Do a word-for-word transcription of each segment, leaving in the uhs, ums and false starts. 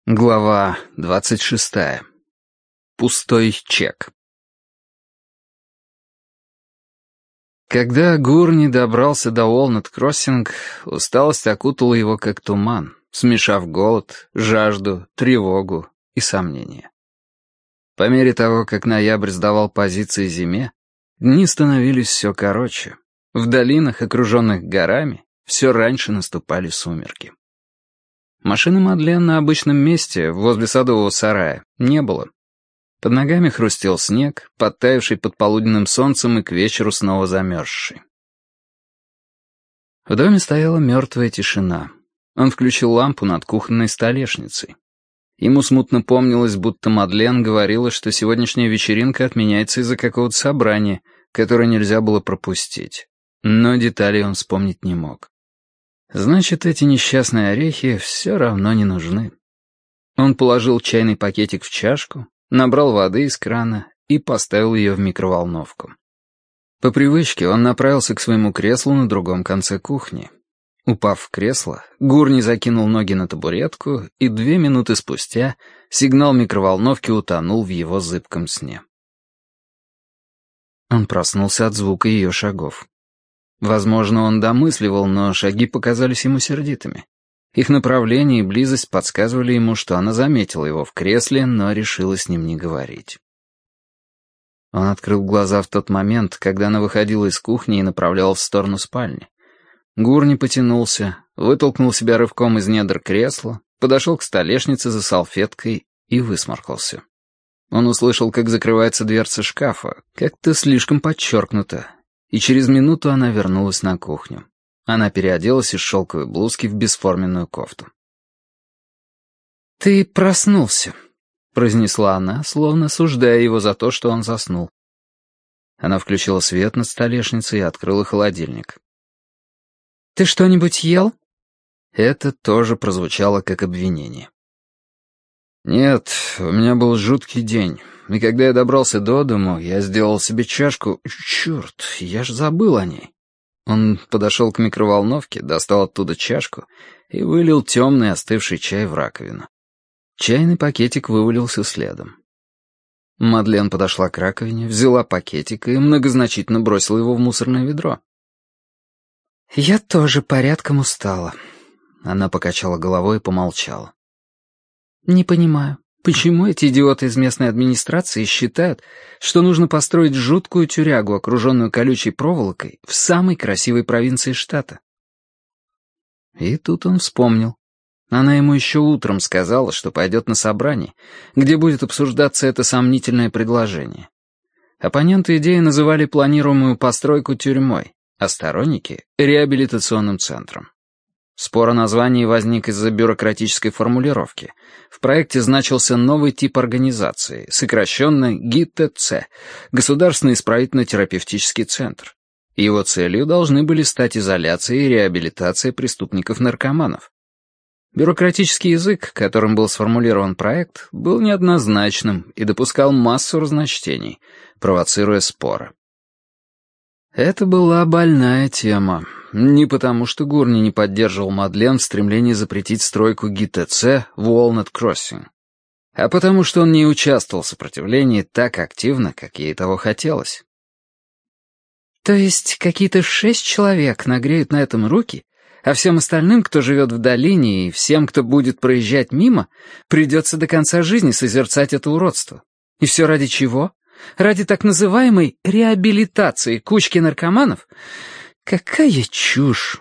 Глава двадцать шестая. Пустой чек. Когда Гурни добрался до Уолнет-Кроссинг, усталость окутала его как туман, смешав голод, жажду, тревогу и сомнения. По мере того, как ноябрь сдавал позиции зиме, дни становились все короче. В долинах, окруженных горами, все раньше наступали сумерки. Машины Мадлен на обычном месте, возле садового сарая, не было. Под ногами хрустел снег, подтаявший под полуденным солнцем и к вечеру снова замерзший. В доме стояла мертвая тишина. Он включил лампу над кухонной столешницей. Ему смутно помнилось, будто Мадлен говорила, что сегодняшняя вечеринка отменяется из-за какого-то собрания, которое нельзя было пропустить. Но деталей он вспомнить не мог. Значит, эти несчастные орехи все равно не нужны. Он положил чайный пакетик в чашку, набрал воды из крана и поставил ее в микроволновку. По привычке он направился к своему креслу на другом конце кухни. Упав в кресло, Гурни закинул ноги на табуретку, и две минуты спустя сигнал микроволновки утонул в его зыбком сне. Он проснулся от звука ее шагов. Возможно, он домысливал, но шаги показались ему сердитыми. Их направление и близость подсказывали ему, что она заметила его в кресле, но решила с ним не говорить. Он открыл глаза в тот момент, когда она выходила из кухни и направлялась в сторону спальни. Гурни потянулся, вытолкнул себя рывком из недр кресла, подошел к столешнице за салфеткой и высморкался. Он услышал, как закрывается дверца шкафа, как-то слишком подчеркнуто. И через минуту она вернулась на кухню. Она переоделась из шелковой блузки в бесформенную кофту. «Ты проснулся», — произнесла она, словно осуждая его за то, что он заснул. Она включила свет над столешницей и открыла холодильник. «Ты что-нибудь ел?» Это тоже прозвучало как обвинение. «Нет, у меня был жуткий день. И когда я добрался до дому, я сделал себе чашку... Черт, я ж забыл о ней». Он подошел к микроволновке, достал оттуда чашку и вылил темный остывший чай в раковину. Чайный пакетик вывалился следом. Мадлен подошла к раковине, взяла пакетик и многозначительно бросила его в мусорное ведро. «Я тоже порядком устала». Она покачала головой и помолчала. «Не понимаю, почему эти идиоты из местной администрации считают, что нужно построить жуткую тюрягу, окруженную колючей проволокой, в самой красивой провинции штата?» И тут он вспомнил. Она ему еще утром сказала, что пойдет на собрание, где будет обсуждаться это сомнительное предложение. Оппоненты идеи называли планируемую постройку тюрьмой, а сторонники — реабилитационным центром. Спор о названии возник из-за бюрократической формулировки. В проекте значился новый тип организации, сокращенно ГИТЦ — Государственный исправительно-терапевтический центр. Его целью должны были стать изоляция и реабилитация преступников-наркоманов. Бюрократический язык, которым был сформулирован проект, был неоднозначным и допускал массу разночтений, провоцируя споры. Это была больная тема. Не потому, что Гурни не поддерживал Мадлен в стремлении запретить стройку ГИТЦ в Уолнет-Кроссинг, а потому, что он не участвовал в сопротивлении так активно, как ей того хотелось. «То есть какие-то шесть человек нагреют на этом руки, а всем остальным, кто живет в долине, и всем, кто будет проезжать мимо, придется до конца жизни созерцать это уродство? И все ради чего? Ради так называемой реабилитации кучки наркоманов? Какая чушь!»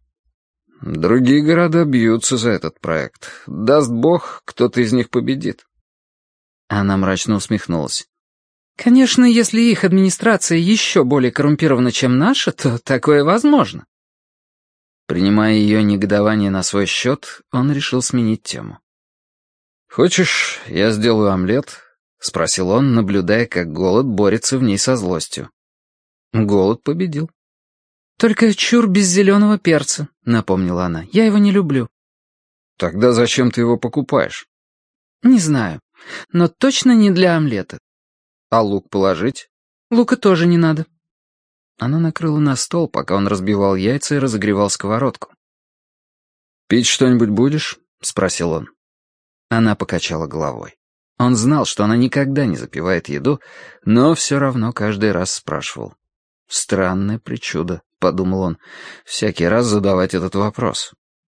«Другие города бьются за этот проект. Даст бог, кто-то из них победит». Она мрачно усмехнулась. «Конечно, если их администрация еще более коррумпирована, чем наша, то такое возможно». Принимая ее негодование на свой счет, он решил сменить тему. «Хочешь, я сделаю омлет?» — спросил он, наблюдая, как голод борется в ней со злостью. Голод победил. «Только чур без зеленого перца», — напомнила она. «Я его не люблю». «Тогда зачем ты его покупаешь?» «Не знаю, но точно не для омлета». «А лук положить?» «Лука тоже не надо». Она накрыла на стол, пока он разбивал яйца и разогревал сковородку. «Пить что-нибудь будешь?» — спросил он. Она покачала головой. Он знал, что она никогда не запивает еду, но все равно каждый раз спрашивал. «Странное причуда», — подумал он, — «всякий раз задавать этот вопрос».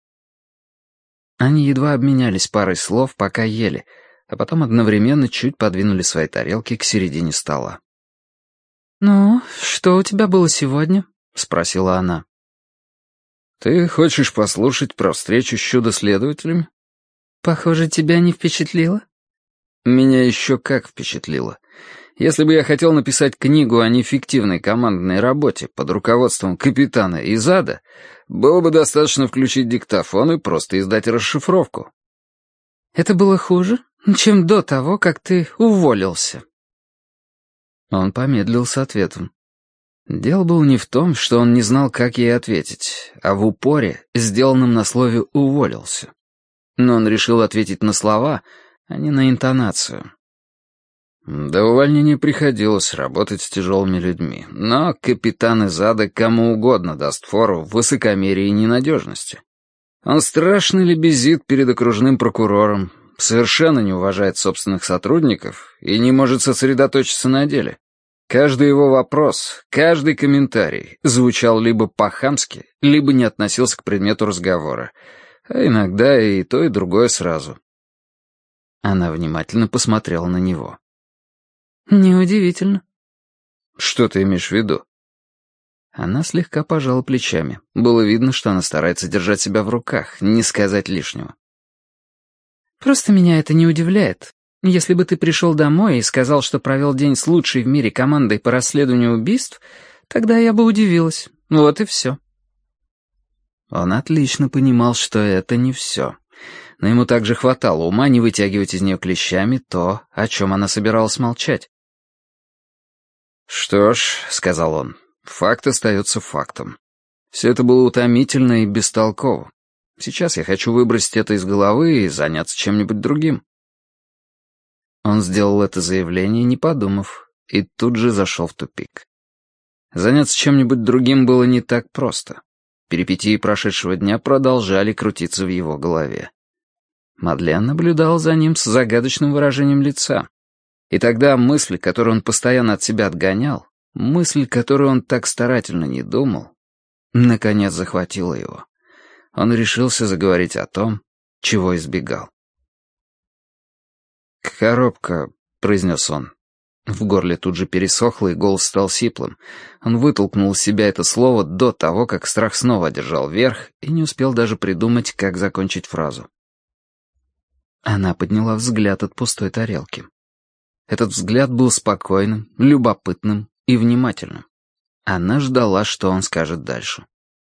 Они едва обменялись парой слов, пока ели, а потом одновременно чуть подвинули свои тарелки к середине стола. «Ну, что у тебя было сегодня?» — спросила она. «Ты хочешь послушать про встречу с чудо-следователями?» «Похоже, тебя не впечатлило?» «Меня еще как впечатлило. Если бы я хотел написать книгу о неэффективной командной работе под руководством капитана Изада, было бы достаточно включить диктофон и просто издать расшифровку». «Это было хуже, чем до того, как ты уволился?» Он помедлил с ответом. Дело было не в том, что он не знал, как ей ответить, а в упоре, сделанном на слове «уволился». Но он решил ответить на слова, а не на интонацию. До увольнения приходилось работать с тяжелыми людьми, но капитан Изада кому угодно даст фору в высокомерии и ненадежности. Он страшно лебезит перед окружным прокурором, совершенно не уважает собственных сотрудников и не может сосредоточиться на деле. Каждый его вопрос, каждый комментарий звучал либо по-хамски, либо не относился к предмету разговора, а иногда и то, и другое сразу. Она внимательно посмотрела на него. «Неудивительно». «Что ты имеешь в виду?» Она слегка пожала плечами. Было видно, что она старается держать себя в руках, не сказать лишнего. «Просто меня это не удивляет. Если бы ты пришел домой и сказал, что провел день с лучшей в мире командой по расследованию убийств, тогда я бы удивилась. Вот и все». Он отлично понимал, что это не все. Но ему также хватало ума не вытягивать из нее клещами то, о чем она собиралась молчать. «Что ж», — сказал он, — «факт остается фактом. Все это было утомительно и бестолково. Сейчас я хочу выбросить это из головы и заняться чем-нибудь другим». Он сделал это заявление, не подумав, и тут же зашел в тупик. Заняться чем-нибудь другим было не так просто. Перипетии прошедшего дня продолжали крутиться в его голове. Мадлен наблюдал за ним с загадочным выражением лица. И тогда мысль, которую он постоянно от себя отгонял, мысль, которую он так старательно не думал, наконец захватила его. Он решился заговорить о том, чего избегал. «Коробка», — произнес он. В горле тут же пересохло, и голос стал сиплым. Он вытолкнул из себя это слово до того, как страх снова одержал верх, и не успел даже придумать, как закончить фразу. Она подняла взгляд от пустой тарелки. Этот взгляд был спокойным, любопытным и внимательным. Она ждала, что он скажет дальше.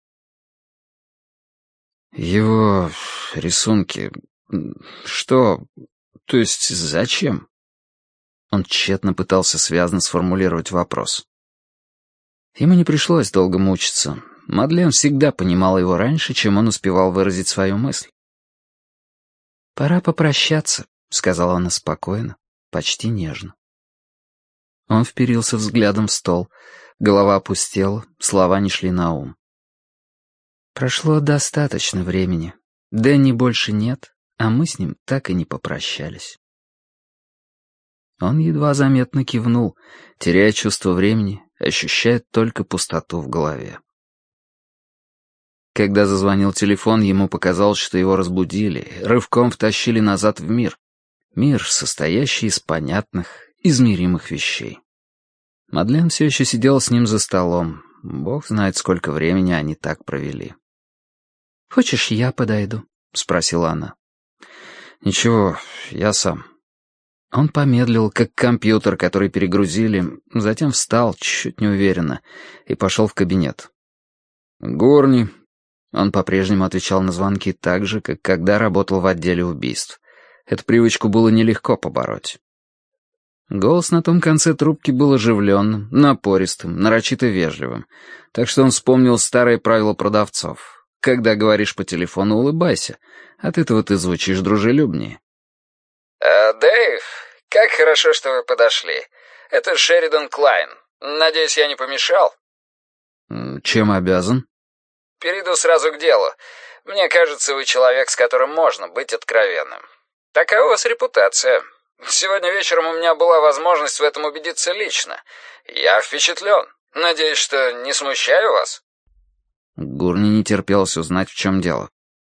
«Его рисунки... Что... То есть зачем?» Он тщетно пытался связно сформулировать вопрос. Ему не пришлось долго мучиться. Мадлен всегда понимала его раньше, чем он успевал выразить свою мысль. «Пора попрощаться», — сказала она спокойно, почти нежно. Он вперился взглядом в стол. Голова опустела, слова не шли на ум. «Прошло достаточно времени. Дэнни больше нет, а мы с ним так и не попрощались». Он едва заметно кивнул, теряя чувство времени, ощущая только пустоту в голове. Когда зазвонил телефон, ему показалось, что его разбудили, рывком втащили назад в мир. Мир, состоящий из понятных, измеримых вещей. Мадлен все еще сидела с ним за столом. Бог знает, сколько времени они так провели. «Хочешь, я подойду?» — спросила она. «Ничего, я сам». Он помедлил, как компьютер, который перегрузили, затем встал, чуть неуверенно, и пошел в кабинет. «Горни». Он по-прежнему отвечал на звонки так же, как когда работал в отделе убийств. Эту привычку было нелегко побороть. Голос на том конце трубки был оживленным, напористым, нарочито вежливым, так что он вспомнил старое правило продавцов. Когда говоришь по телефону, улыбайся, от этого ты звучишь дружелюбнее. «Э, Дэйв, как хорошо, что вы подошли. Это Шеридан Клайн. Надеюсь, я не помешал?» «Чем обязан?» «Перейду сразу к делу. Мне кажется, вы человек, с которым можно быть откровенным. Такая у вас репутация. Сегодня вечером у меня была возможность в этом убедиться лично. Я впечатлен. Надеюсь, что не смущаю вас?» Гурни не терпелось узнать, в чем дело.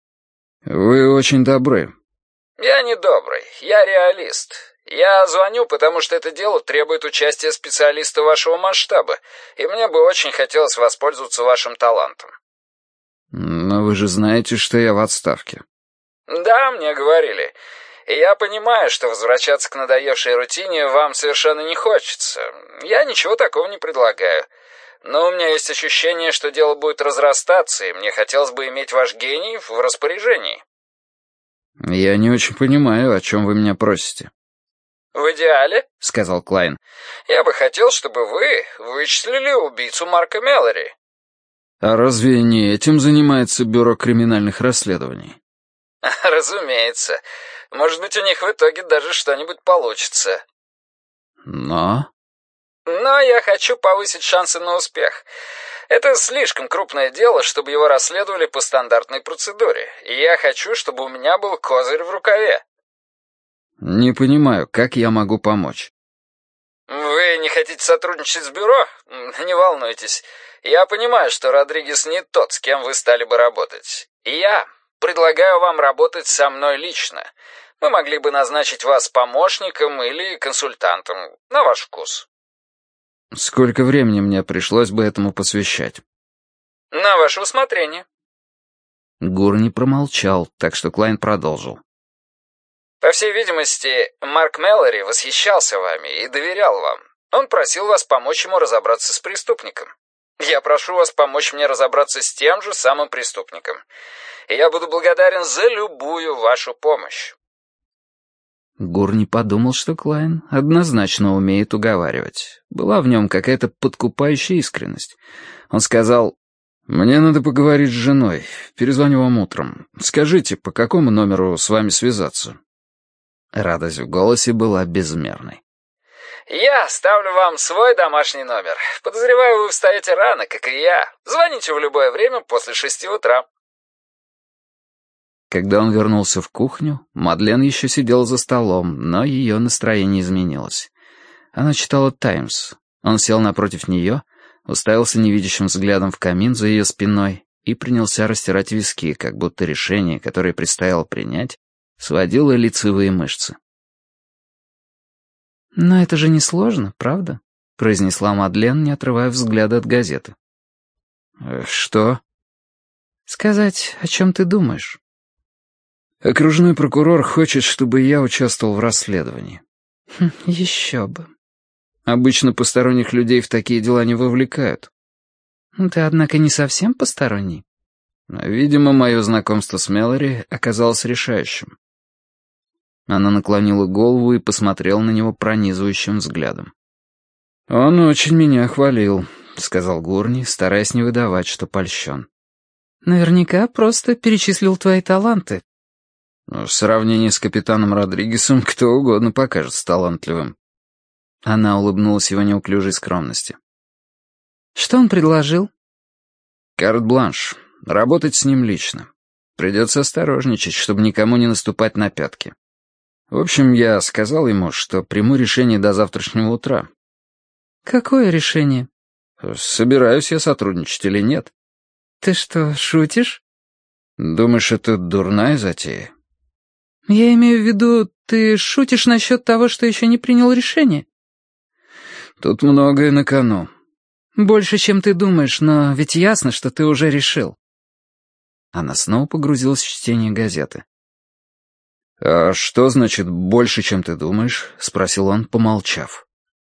«Вы очень добры». «Я не добрый, я реалист. Я звоню, потому что это дело требует участия специалиста вашего масштаба, и мне бы очень хотелось воспользоваться вашим талантом». «Но вы же знаете, что я в отставке». «Да, мне говорили. И я понимаю, что возвращаться к надоевшей рутине вам совершенно не хочется. Я ничего такого не предлагаю. Но у меня есть ощущение, что дело будет разрастаться, и мне хотелось бы иметь ваш гений в распоряжении». «Я не очень понимаю, о чем вы меня просите». «В идеале, — сказал Клайн, — я бы хотел, чтобы вы вычислили убийцу Марка Мэлори». «А разве не этим занимается Бюро криминальных расследований?» «Разумеется. Может быть, у них в итоге даже что-нибудь получится». «Но...» «Но я хочу повысить шансы на успех. Это слишком крупное дело, чтобы его расследовали по стандартной процедуре. И я хочу, чтобы у меня был козырь в рукаве». «Не понимаю, как я могу помочь?» «Вы не хотите сотрудничать с бюро? Не волнуйтесь. Я понимаю, что Родригес не тот, с кем вы стали бы работать. И я предлагаю вам работать со мной лично. Мы могли бы назначить вас помощником или консультантом, на ваш вкус». «Сколько времени мне пришлось бы этому посвящать?» «На ваше усмотрение». Гурни промолчал, так что Клайн продолжил. «По всей видимости, Марк Мэлори восхищался вами и доверял вам. Он просил вас помочь ему разобраться с преступником. Я прошу вас помочь мне разобраться с тем же самым преступником. И я буду благодарен за любую вашу помощь». Гурни подумал, что Клайн однозначно умеет уговаривать. Была в нем какая-то подкупающая искренность. Он сказал: «Мне надо поговорить с женой. Перезвоню вам утром. Скажите, по какому номеру с вами связаться?» Радость в голосе была безмерной. «Я оставлю вам свой домашний номер. Подозреваю, вы встаете рано, как и я. Звоните в любое время после шести утра». Когда он вернулся в кухню, Мадлен еще сидела за столом, но ее настроение изменилось. Она читала «Таймс». Он сел напротив нее, уставился невидящим взглядом в камин за ее спиной и принялся растирать виски, как будто решение, которое предстояло принять, сводило лицевые мышцы. «Но это же несложно, правда?» — произнесла Мадлен, не отрывая взгляда от газеты. «Что?» «Сказать, о чем ты думаешь». «Окружной прокурор хочет, чтобы я участвовал в расследовании». Хм, «Еще бы». «Обычно посторонних людей в такие дела не вовлекают». «Ты, однако, не совсем посторонний». Видимо, мое знакомство с Мэлори оказалось решающим. Она наклонила голову и посмотрела на него пронизывающим взглядом. «Он очень меня хвалил», — сказал Гурни, стараясь не выдавать, что польщен. «Наверняка просто перечислил твои таланты». В сравнении с капитаном Родригесом кто угодно покажется талантливым. Она улыбнулась его неуклюжей скромности. «Что он предложил?» «Карт-бланш. Работать с ним лично. Придется осторожничать, чтобы никому не наступать на пятки. В общем, я сказал ему, что приму решение до завтрашнего утра». «Какое решение?» «Собираюсь я сотрудничать или нет». «Ты что, шутишь?» «Думаешь, это дурная затея?» «Я имею в виду, ты шутишь насчет того, что еще не принял решение?» «Тут многое на кону». «Больше, чем ты думаешь, но ведь ясно, что ты уже решил». Она снова погрузилась в чтение газеты. «А что значит «больше, чем ты думаешь»?» — спросил он, помолчав.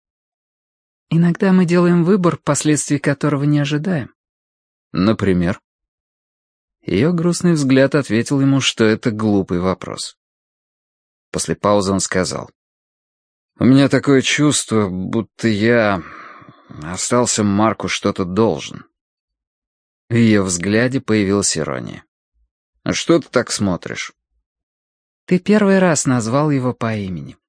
«Иногда мы делаем выбор, последствий которого не ожидаем». «Например?» Ее грустный взгляд ответил ему, что это глупый вопрос. После паузы он сказал: «У меня такое чувство, будто я остался Марку что-то должен». В ее взгляде появилась ирония. «А что ты так смотришь?» «Ты первый раз назвал его по имени».